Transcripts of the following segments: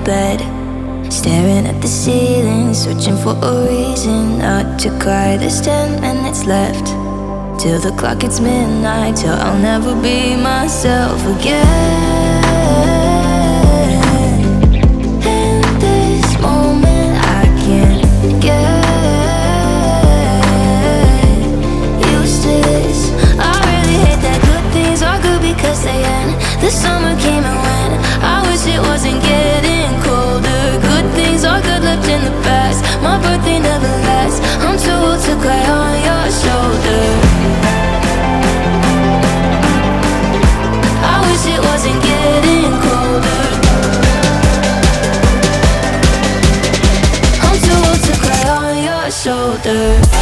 bed, staring at the ceiling, searching for a reason not to cry. There's 10 minutes left till the clock hits midnight, till I'll never be myself again. In this moment I can't get used to this. I really hate that good things are good because they end. The summer came and went, I wish it wasn't getting colder. Good things are good left in the past. My birthday never lasts, I'm too old to cry on your shoulder. I wish it wasn't getting colder. I'm too old to cry on your shoulder.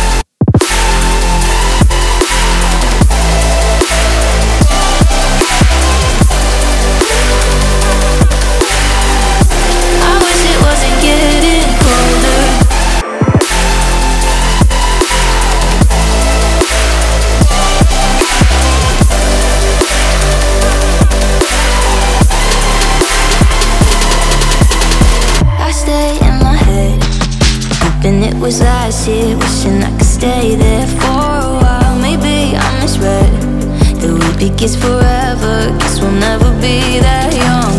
It was last year, wishing I could stay there for a while. Maybe I misread that we'd be kids forever. Guess we'll never be that young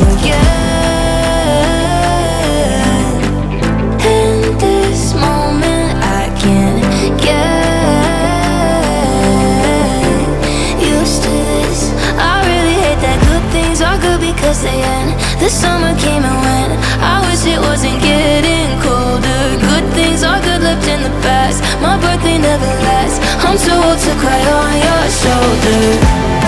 again. In this moment I can't get used to this. I really hate that good things are good because they end. The summer came and went, I wish it wasn't getting colder. Good things are good left in the past. My birthday never lasts, I'm too old to cry on your shoulder.